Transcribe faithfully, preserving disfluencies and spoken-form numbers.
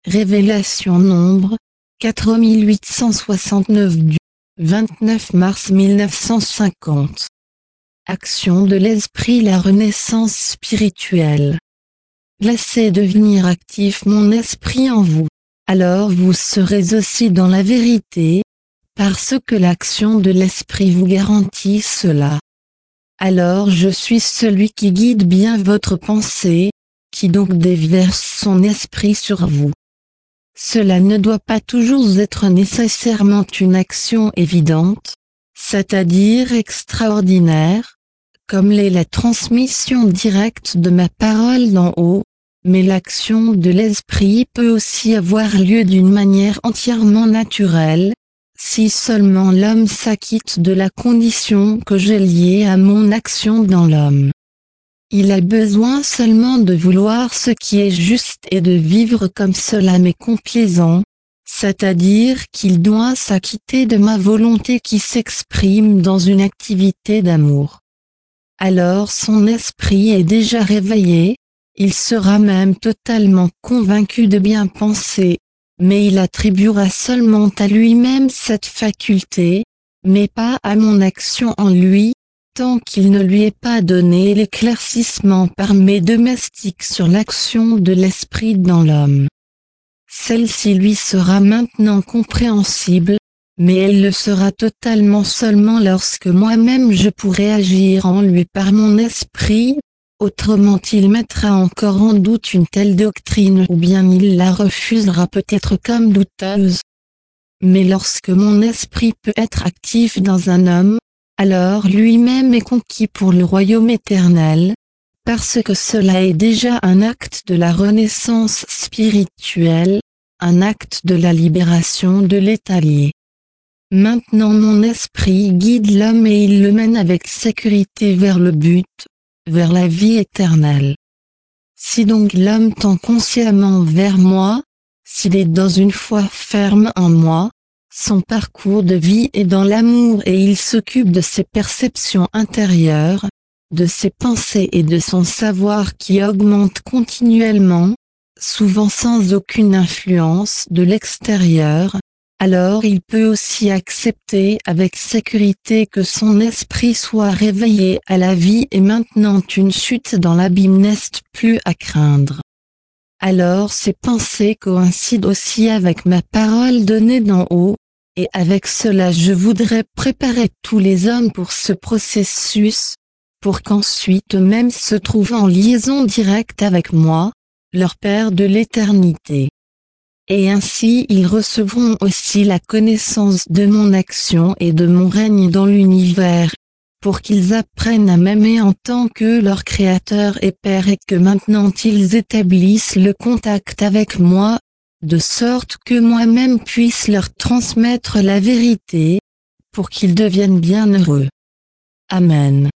Révélation nombre quatre mille huit cent soixante-neuf du vingt-neuf mars mille neuf cent cinquante. Action de l'esprit, la renaissance spirituelle. Laissez devenir actif mon esprit en vous. Alors vous serez aussi dans la vérité, parce que l'action de l'esprit vous garantit cela. Alors je suis celui qui guide bien votre pensée, qui donc déverse son esprit sur vous. Cela ne doit pas toujours être nécessairement une action évidente, c'est-à-dire extraordinaire, comme l'est la transmission directe de ma parole d'en haut, mais l'action de l'esprit peut aussi avoir lieu d'une manière entièrement naturelle, si seulement l'homme s'acquitte de la condition que j'ai liée à mon action dans l'homme. Il a besoin seulement de vouloir ce qui est juste et de vivre comme cela m'est complaisant, c'est-à-dire qu'il doit s'acquitter de ma volonté qui s'exprime dans une activité d'amour. Alors son esprit est déjà réveillé, il sera même totalement convaincu de bien penser, mais il attribuera seulement à lui-même cette faculté, mais pas à mon action en lui, tant qu'il ne lui est pas donné l'éclaircissement par mes domestiques sur l'action de l'esprit dans l'homme. Celle-ci lui sera maintenant compréhensible, mais elle le sera totalement seulement lorsque moi-même je pourrai agir en lui par mon esprit, autrement il mettra encore en doute une telle doctrine ou bien il la refusera peut-être comme douteuse. Mais lorsque mon esprit peut être actif dans un homme, alors lui-même est conquis pour le royaume éternel, parce que cela est déjà un acte de la renaissance spirituelle, un acte de la libération de l'état lié. Maintenant mon esprit guide l'homme et il le mène avec sécurité vers le but, vers la vie éternelle. Si donc l'homme tend consciemment vers moi, s'il est dans une foi ferme en moi, son parcours de vie est dans l'amour et il s'occupe de ses perceptions intérieures, de ses pensées et de son savoir qui augmente continuellement, souvent sans aucune influence de l'extérieur, alors il peut aussi accepter avec sécurité que son esprit soit réveillé à la vie et maintenant une chute dans l'abîme n'est plus à craindre. Alors ces pensées coïncident aussi avec ma parole donnée d'en haut, et avec cela je voudrais préparer tous les hommes pour ce processus, pour qu'ensuite eux-mêmes se trouvent en liaison directe avec moi, leur Père de l'éternité. Et ainsi ils recevront aussi la connaissance de mon action et de mon règne dans l'univers, pour qu'ils apprennent à m'aimer en tant que leur Créateur et Père et que maintenant ils établissent le contact avec moi, de sorte que moi-même puisse leur transmettre la vérité, pour qu'ils deviennent bien heureux. Amen.